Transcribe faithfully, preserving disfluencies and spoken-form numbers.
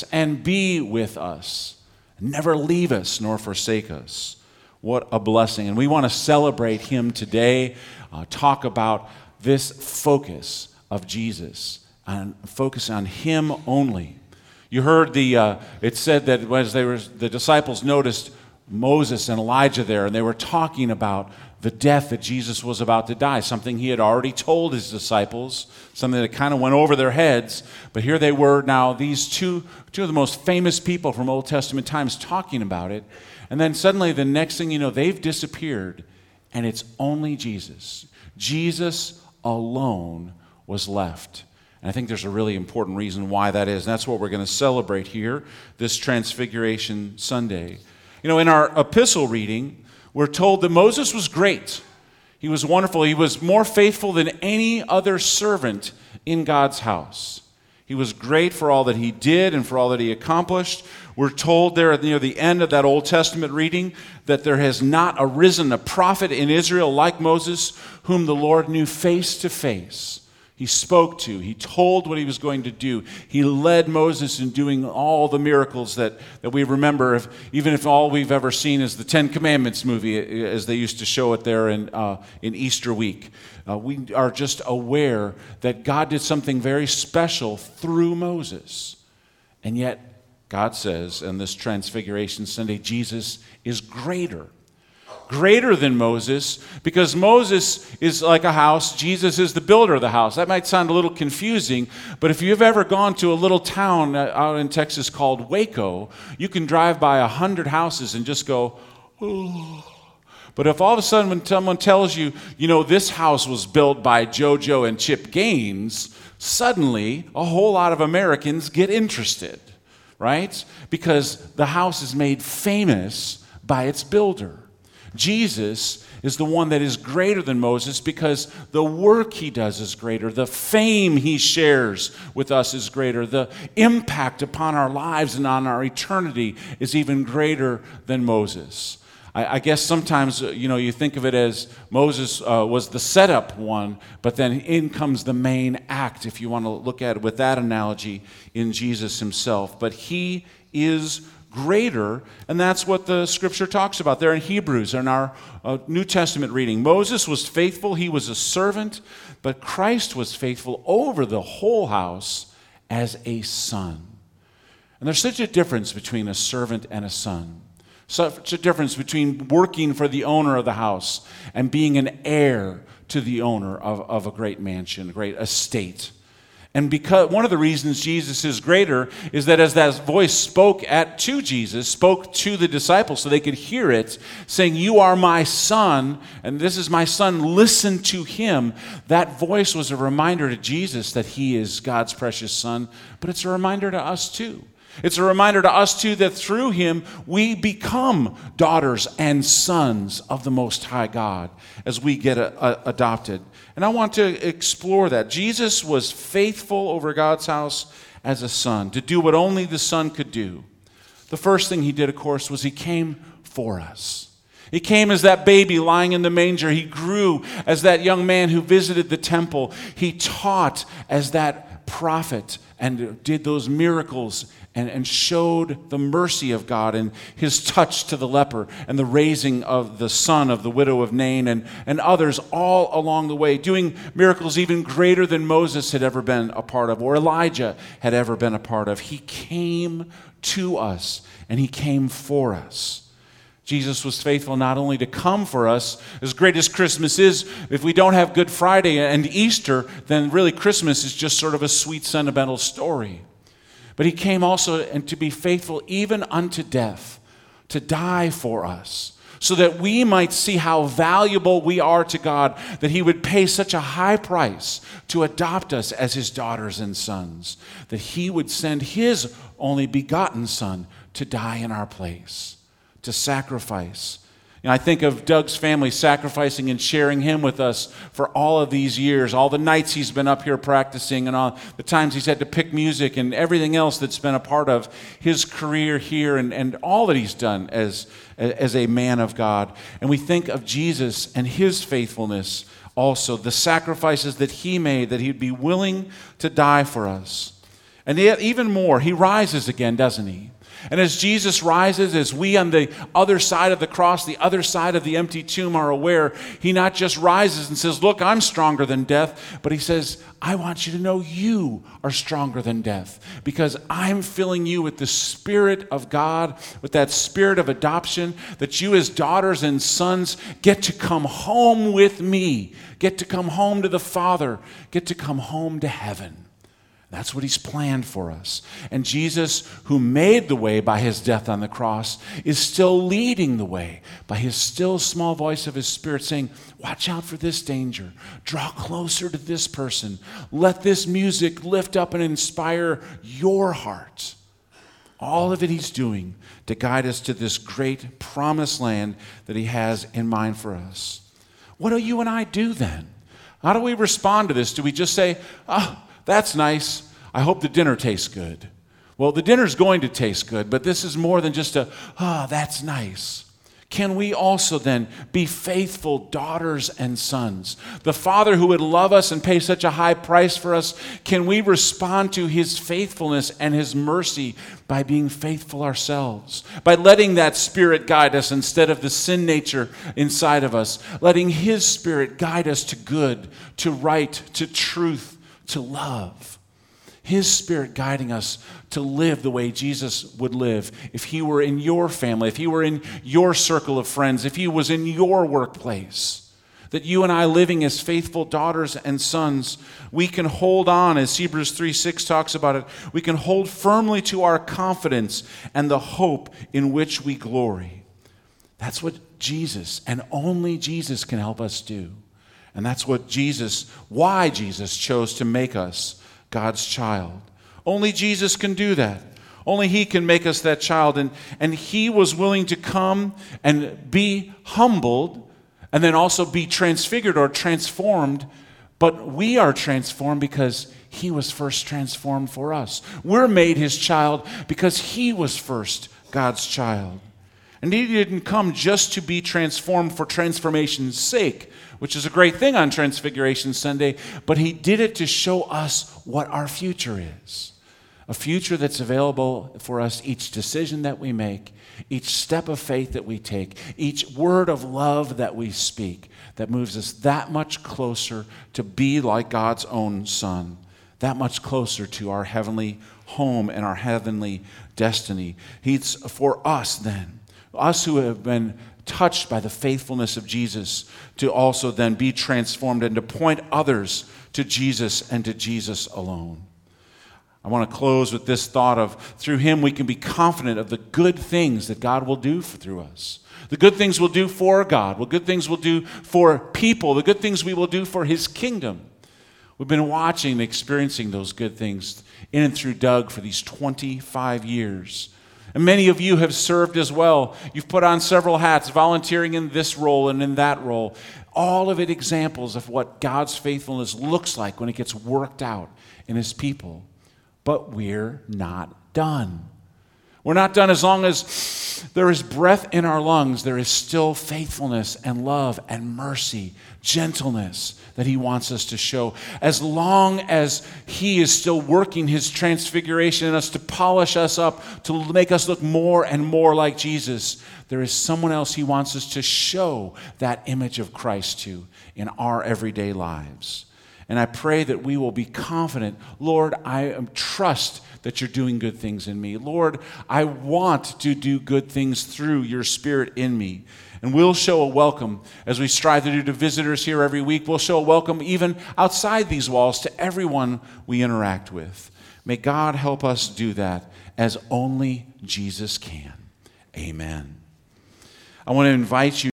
us and be with us. Never leave us nor forsake us. What a blessing. And we want to celebrate him today, uh, talk about this focus of Jesus, and focus on him only. You heard the, uh, it said that as they were, the disciples noticed Moses and Elijah there, and they were talking about the death that Jesus was about to die, something he had already told his disciples, something that kind of went over their heads. But here they were now, these two, two of the most famous people from Old Testament times talking about it. And then suddenly the next thing you know, they've disappeared, and it's only Jesus. Jesus alone was left. And I think there's a really important reason why that is. And that's what we're going to celebrate here, this Transfiguration Sunday. You know, in our epistle reading, we're told that Moses was great. He was wonderful. He was more faithful than any other servant in God's house. He was great for all that he did and for all that he accomplished. We're told there at near the end of that Old Testament reading that there has not arisen a prophet in Israel like Moses, whom the Lord knew face to face. He spoke to, he told what he was going to do. He led Moses in doing all the miracles that, that we remember, if, even if all we've ever seen is the Ten Commandments movie, as they used to show it there in, uh, in Easter week. Uh, we are just aware that God did something very special through Moses. And yet, God says in this Transfiguration Sunday, Jesus is greater. Greater than Moses, because Moses is like a house, Jesus is the builder of the house. That might sound a little confusing, but if you've ever gone to a little town out in Texas called Waco, you can drive by a hundred houses and just go, oh. But if all of a sudden when someone tells you, you know, this house was built by JoJo and Chip Gaines, suddenly a whole lot of Americans get interested, right? Because the house is made famous by its builder. Jesus is the one that is greater than Moses because the work he does is greater. The fame he shares with us is greater. The impact upon our lives and on our eternity is even greater than Moses. I, I guess sometimes, you know, you think of it as Moses uh, was the setup one, but then in comes the main act, if you want to look at it with that analogy, in Jesus himself. But he is greater, and that's what the scripture talks about there in Hebrews in our uh, New Testament reading. Moses was faithful, he was a servant, but Christ was faithful over the whole house as a son. And there's such a difference between a servant and a son. Such a difference between working for the owner of the house and being an heir to the owner of, of a great mansion, a great estate. And because one of the reasons Jesus is greater is that as that voice spoke at to Jesus, spoke to the disciples so they could hear it, saying, "You are my son, and this is my son, listen to him." That voice was a reminder to Jesus that he is God's precious son, but it's a reminder to us too. It's a reminder to us too that through him we become daughters and sons of the Most High God as we get a, a, adopted. And I want to explore that. Jesus was faithful over God's house as a son, to do what only the son could do. The first thing he did, of course, was he came for us. He came as that baby lying in the manger. He grew as that young man who visited the temple. He taught as that prophet and did those miracles and, and showed the mercy of God and his touch to the leper and the raising of the son of the widow of Nain and, and others all along the way, doing miracles even greater than Moses had ever been a part of or Elijah had ever been a part of. He came to us and he came for us. Jesus was faithful not only to come for us, as great as Christmas is, if we don't have Good Friday and Easter, then really Christmas is just sort of a sweet, sentimental story. But he came also and to be faithful even unto death, to die for us, so that we might see how valuable we are to God, that he would pay such a high price to adopt us as his daughters and sons, that he would send his only begotten son to die in our place, to sacrifice. You know, I think of Doug's family sacrificing and sharing him with us for all of these years, all the nights he's been up here practicing and all the times he's had to pick music and everything else that's been a part of his career here and, and all that he's done as, as a man of God. And we think of Jesus and his faithfulness also, the sacrifices that he made, that he'd be willing to die for us. And yet, even more, he rises again, doesn't he? And as Jesus rises, as we on the other side of the cross, the other side of the empty tomb are aware, he not just rises and says, look, I'm stronger than death, but he says, I want you to know you are stronger than death because I'm filling you with the Spirit of God, with that spirit of adoption, that you as daughters and sons get to come home with me, get to come home to the Father, get to come home to heaven. That's what he's planned for us. And Jesus, who made the way by his death on the cross, is still leading the way by his still small voice of his Spirit saying, watch out for this danger. Draw closer to this person. Let this music lift up and inspire your heart. All of it he's doing to guide us to this great promised land that he has in mind for us. What do you and I do then? How do we respond to this? Do we just say, oh, that's nice. I hope the dinner tastes good. Well, the dinner's going to taste good, but this is more than just a, ah, oh, that's nice. Can we also then be faithful daughters and sons? The Father who would love us and pay such a high price for us, can we respond to his faithfulness and his mercy by being faithful ourselves? By letting that Spirit guide us instead of the sin nature inside of us. Letting his Spirit guide us to good, to right, to truth, to love. His Spirit guiding us to live the way Jesus would live if he were in your family, if he were in your circle of friends, if he was in your workplace. That you and I, living as faithful daughters and sons, we can hold on, as Hebrews three six talks about it, we can hold firmly to our confidence and the hope in which we glory. That's what Jesus and only Jesus can help us do. And that's what Jesus, why Jesus chose to make us God's child. Only Jesus can do that. Only he can make us that child. And, and he was willing to come and be humbled and then also be transfigured or transformed. But we are transformed because he was first transformed for us. We're made his child because he was first God's child. And he didn't come just to be transformed for transformation's sake, which is a great thing on Transfiguration Sunday, but he did it to show us what our future is. A future that's available for us, each decision that we make, each step of faith that we take, each word of love that we speak, that moves us that much closer to be like God's own Son, that much closer to our heavenly home and our heavenly destiny. He's for us then. Us who have been touched by the faithfulness of Jesus to also then be transformed and to point others to Jesus and to Jesus alone. I want to close with this thought of through him we can be confident of the good things that God will do for, through us. The good things we'll do for God, the good things we'll do for people, the good things we will do for his kingdom. We've been watching and experiencing those good things in and through Doug for these twenty-five years. And many of you have served as well. You've put on several hats, volunteering in this role and in that role. All of it examples of what God's faithfulness looks like when it gets worked out in his people. But we're not done. We're not done as long as there is breath in our lungs. There is still faithfulness and love and mercy, gentleness that he wants us to show. As long as he is still working his transfiguration in us to polish us up, to make us look more and more like Jesus, there is someone else he wants us to show that image of Christ to in our everyday lives. And I pray that we will be confident, Lord, I trust that you're doing good things in me. Lord, I want to do good things through your Spirit in me. And we'll show a welcome as we strive to do to visitors here every week. We'll show a welcome even outside these walls to everyone we interact with. May God help us do that as only Jesus can. Amen. I want to invite you